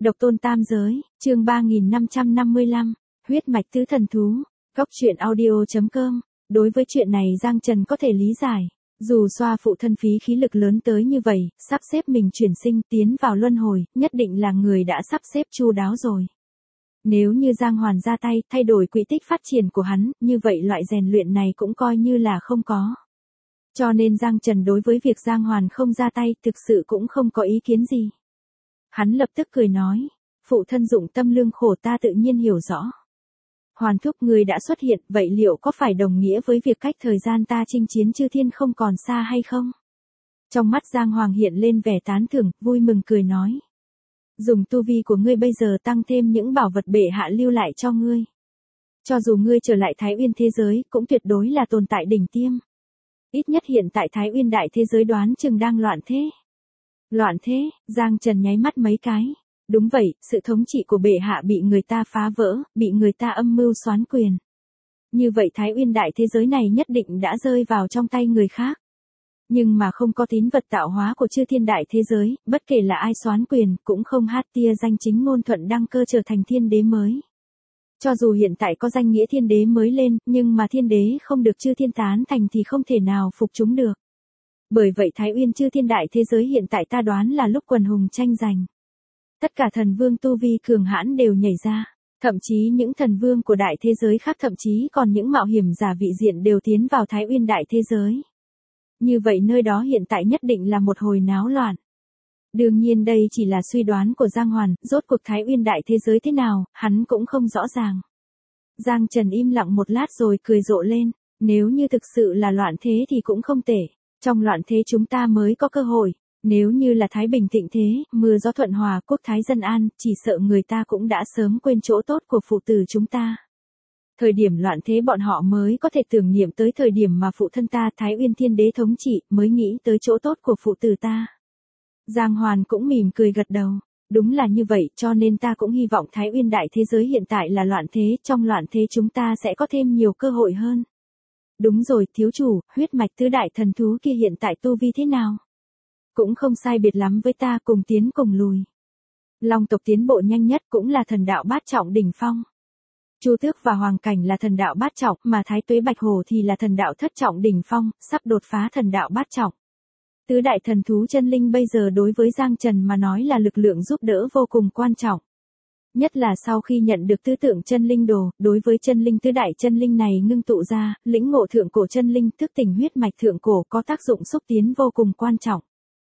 Độc tôn tam giới, chương 3555, huyết mạch tứ thần thú, góc truyện audio.com. Đối với chuyện này Giang Trần có thể lý giải. Dù xoa phụ thân phí khí lực lớn tới như vậy, sắp xếp mình chuyển sinh tiến vào luân hồi, nhất định là người đã sắp xếp chu đáo rồi. Nếu như Giang Hoàn ra tay, thay đổi quỹ tích phát triển của hắn, như vậy loại rèn luyện này cũng coi như là không có. Cho nên Giang Trần đối với việc Giang Hoàn không ra tay, thực sự cũng không có ý kiến gì. Hắn lập tức cười nói, phụ thân dụng tâm lương khổ ta tự nhiên hiểu rõ. Hoàn thúc người đã xuất hiện, vậy liệu có phải đồng nghĩa với việc cách thời gian ta chinh chiến chư thiên không còn xa hay không? Trong mắt Giang Hoàng hiện lên vẻ tán thưởng, vui mừng cười nói. Dùng tu vi của ngươi bây giờ tăng thêm những bảo vật bệ hạ lưu lại cho ngươi. Cho dù ngươi trở lại Thái Uyên thế giới, cũng tuyệt đối là tồn tại đỉnh tiêm. Ít nhất hiện tại Thái Uyên đại thế giới đoán chừng đang loạn thế. Loạn thế, Giang Trần nháy mắt mấy cái. Đúng vậy, sự thống trị của bệ hạ bị người ta phá vỡ, bị người ta âm mưu soán quyền. Như vậy Thái Uyên đại thế giới này nhất định đã rơi vào trong tay người khác. Nhưng mà không có tín vật tạo hóa của chư thiên đại thế giới, bất kể là ai soán quyền, cũng không hát tia danh chính ngôn thuận đăng cơ trở thành thiên đế mới. Cho dù hiện tại có danh nghĩa thiên đế mới lên, nhưng mà thiên đế không được chư thiên tán thành thì không thể nào phục chúng được. Bởi vậy Thái Uyên chư thiên đại thế giới hiện tại ta đoán là lúc quần hùng tranh giành. Tất cả thần vương tu vi cường hãn đều nhảy ra, thậm chí những thần vương của đại thế giới khác, thậm chí còn những mạo hiểm giả vị diện đều tiến vào Thái Uyên đại thế giới. Như vậy nơi đó hiện tại nhất định là một hồi náo loạn. Đương nhiên đây chỉ là suy đoán của Giang Hoàn, rốt cuộc Thái Uyên đại thế giới thế nào, hắn cũng không rõ ràng. Giang Trần im lặng một lát rồi cười rộ lên, nếu như thực sự là loạn thế thì cũng không tệ, trong loạn thế chúng ta mới có cơ hội. Nếu như là Thái Bình thịnh thế, mưa gió thuận hòa, quốc thái dân an, chỉ sợ người ta cũng đã sớm quên chỗ tốt của phụ tử chúng ta. Thời điểm loạn thế bọn họ mới có thể tưởng niệm tới thời điểm mà phụ thân ta Thái Uyên thiên đế thống trị, mới nghĩ tới chỗ tốt của phụ tử ta. Giang Hoàn cũng mỉm cười gật đầu. Đúng là như vậy, cho nên ta cũng hy vọng Thái Uyên đại thế giới hiện tại là loạn thế, trong loạn thế chúng ta sẽ có thêm nhiều cơ hội hơn. Đúng rồi, thiếu chủ, huyết mạch tứ đại thần thú kia hiện tại tu vi thế nào? Cũng không sai biệt lắm với ta, cùng tiến cùng lùi. Long tộc tiến bộ nhanh nhất cũng là thần đạo bát trọng đỉnh phong. Chu Tước và Hoàng Cảnh là thần đạo bát trọng, mà Thái Tuế Bạch Hổ thì là thần đạo thất trọng đỉnh phong, sắp đột phá thần đạo bát trọng. Tứ đại thần thú chân linh bây giờ đối với Giang Trần mà nói là lực lượng giúp đỡ vô cùng quan trọng. Nhất là sau khi nhận được tứ tượng chân linh đồ, đối với chân linh tứ đại chân linh này ngưng tụ ra, lĩnh ngộ thượng cổ chân linh thức tỉnh huyết mạch thượng cổ có tác dụng xúc tiến vô cùng quan trọng.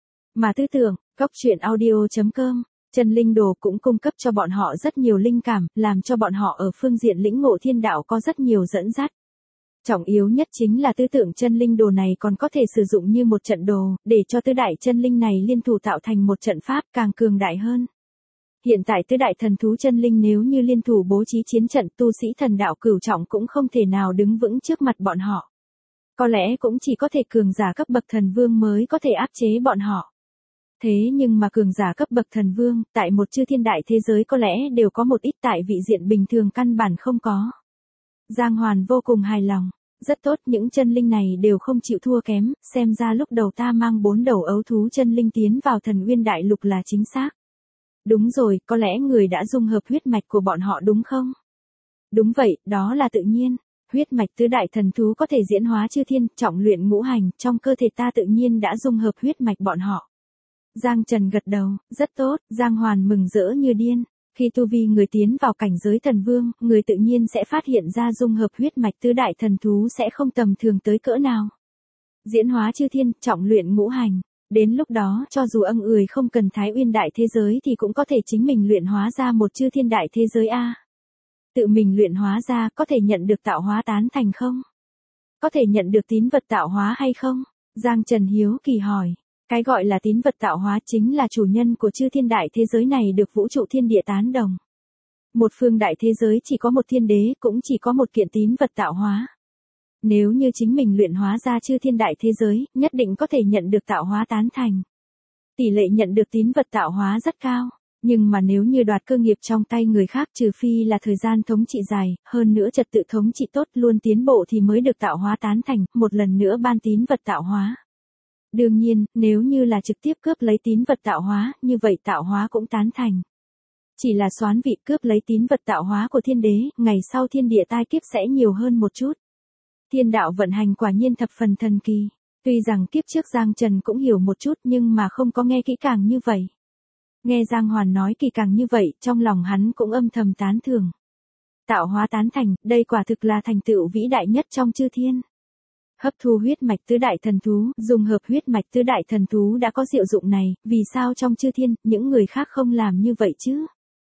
Mà tứ tượng, góc truyện audio.com, chân linh đồ cũng cung cấp cho bọn họ rất nhiều linh cảm, làm cho bọn họ ở phương diện lĩnh ngộ thiên đạo có rất nhiều dẫn dắt. Trọng yếu nhất chính là tứ tượng chân linh đồ này còn có thể sử dụng như một trận đồ, để cho tứ đại chân linh này liên thủ tạo thành một trận pháp càng cường đại hơn. Hiện tại tứ đại thần thú chân linh nếu như liên thủ bố trí chiến trận, tu sĩ thần đạo cửu trọng cũng không thể nào đứng vững trước mặt bọn họ. Có lẽ cũng chỉ có thể cường giả cấp bậc thần vương mới có thể áp chế bọn họ. Thế nhưng mà cường giả cấp bậc thần vương, tại một chư thiên đại thế giới có lẽ đều có một ít, tại vị diện bình thường căn bản không có. Giang Hoàn vô cùng hài lòng, rất tốt, những chân linh này đều không chịu thua kém, xem ra lúc đầu ta mang 4 đầu ấu thú chân linh tiến vào Thần Uyên đại lục là chính xác. Đúng rồi, có lẽ người đã dung hợp huyết mạch của bọn họ đúng không? Đúng vậy, đó là tự nhiên. Huyết mạch tứ đại thần thú có thể diễn hóa chư thiên, trọng luyện ngũ hành, trong cơ thể ta tự nhiên đã dung hợp huyết mạch bọn họ. Giang Trần gật đầu, rất tốt, Giang Hoàn mừng rỡ như điên. Khi tu vi người tiến vào cảnh giới thần vương, người tự nhiên sẽ phát hiện ra dung hợp huyết mạch tứ đại thần thú sẽ không tầm thường tới cỡ nào. Diễn hóa chư thiên, trọng luyện ngũ hành. Đến lúc đó, cho dù người không cần Thái Uyên đại thế giới thì cũng có thể chính mình luyện hóa ra một chư thiên đại thế giới a. Tự mình luyện hóa ra, có thể nhận được tạo hóa tán thành không? Có thể nhận được tín vật tạo hóa hay không? Giang Trần hiếu kỳ hỏi. Cái gọi là tín vật tạo hóa chính là chủ nhân của chư thiên đại thế giới này được vũ trụ thiên địa tán đồng. Một phương đại thế giới chỉ có một thiên đế, cũng chỉ có một kiện tín vật tạo hóa. Nếu như chính mình luyện hóa ra chư thiên đại thế giới, nhất định có thể nhận được tạo hóa tán thành. Tỷ lệ nhận được tín vật tạo hóa rất cao. Nhưng mà nếu như đoạt cơ nghiệp trong tay người khác, trừ phi là thời gian thống trị dài, hơn nữa trật tự thống trị tốt luôn tiến bộ thì mới được tạo hóa tán thành, một lần nữa ban tín vật tạo hóa. Đương nhiên, nếu như là trực tiếp cướp lấy tín vật tạo hóa, như vậy tạo hóa cũng tán thành. chỉ là soán vị cướp lấy tín vật tạo hóa của thiên đế, ngày sau thiên địa tai kiếp sẽ nhiều hơn một chút. Thiên đạo vận hành quả nhiên thập phần thần kỳ. Tuy rằng kiếp trước Giang Trần cũng hiểu một chút nhưng mà không có nghe kỹ càng như vậy. Nghe Giang Hoàn nói kỳ càng như vậy, trong lòng hắn cũng âm thầm tán thưởng. Tạo hóa tán thành, đây quả thực là thành tựu vĩ đại nhất trong chư thiên. Hấp thu huyết mạch tứ đại thần thú, dùng hợp huyết mạch tứ đại thần thú đã có diệu dụng này, vì sao trong chư thiên, những người khác không làm như vậy chứ?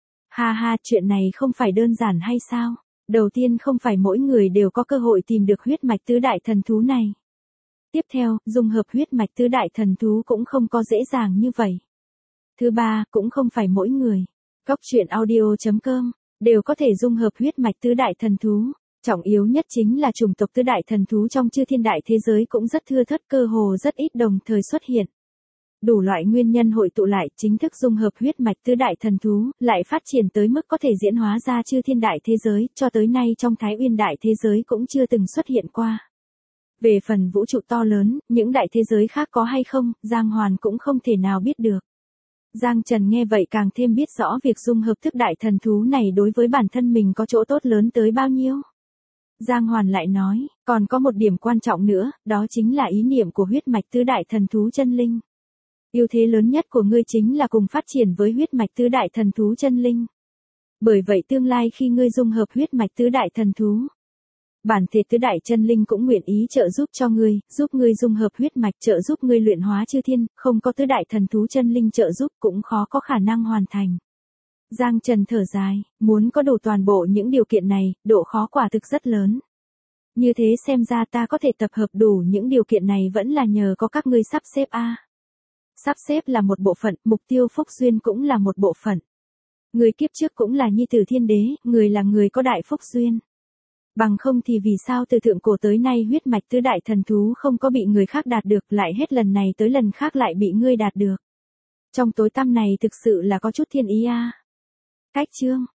Ha ha, chuyện này không phải đơn giản hay sao? Đầu tiên không phải mỗi người đều có cơ hội tìm được huyết mạch tứ đại thần thú này. Tiếp theo, dùng hợp huyết mạch tứ đại thần thú cũng không có dễ dàng như vậy. Thứ ba, cũng không phải mỗi người. Góc truyện audio.com đều có thể dung hợp huyết mạch tứ đại thần thú. Trọng yếu nhất chính là chủng tộc tứ đại thần thú trong chư thiên đại thế giới cũng rất thưa thớt, cơ hồ rất ít đồng thời xuất hiện. Đủ loại nguyên nhân hội tụ lại, chính thức dung hợp huyết mạch tứ đại thần thú, lại phát triển tới mức có thể diễn hóa ra chư thiên đại thế giới, cho tới nay trong Thái Uyên đại thế giới cũng chưa từng xuất hiện qua. Về phần vũ trụ to lớn, những đại thế giới khác có hay không, Giang Hoàn cũng không thể nào biết được. Giang Trần nghe vậy càng thêm biết rõ việc dung hợp thức đại thần thú này đối với bản thân mình có chỗ tốt lớn tới bao nhiêu. Giang Hoàn lại nói, còn có một điểm quan trọng nữa, đó chính là ý niệm của huyết mạch tứ đại thần thú chân linh. Ưu thế lớn nhất của ngươi chính là cùng phát triển với huyết mạch tứ đại thần thú chân linh. Bởi vậy tương lai khi ngươi dung hợp huyết mạch tứ đại thần thú, bản thể tứ đại chân linh cũng nguyện ý trợ giúp cho ngươi, giúp ngươi dung hợp huyết mạch, trợ giúp ngươi luyện hóa chư thiên, không có tứ đại thần thú chân linh trợ giúp cũng khó có khả năng hoàn thành. Giang Trần thở dài, muốn có đủ toàn bộ những điều kiện này, độ khó quả thực rất lớn. Như thế xem ra ta có thể tập hợp đủ những điều kiện này vẫn là nhờ có các ngươi sắp xếp a. Sắp xếp là một bộ phận, mục tiêu phúc duyên cũng là một bộ phận. Người kiếp trước cũng là nhi tử thiên đế, người là người có đại phúc duyên. Bằng không thì vì sao từ thượng cổ tới nay huyết mạch tứ đại thần thú không có bị người khác đạt được, lại hết lần này tới lần khác lại bị ngươi đạt được. Trong tối tăm này thực sự là có chút thiên ý a. Cách chương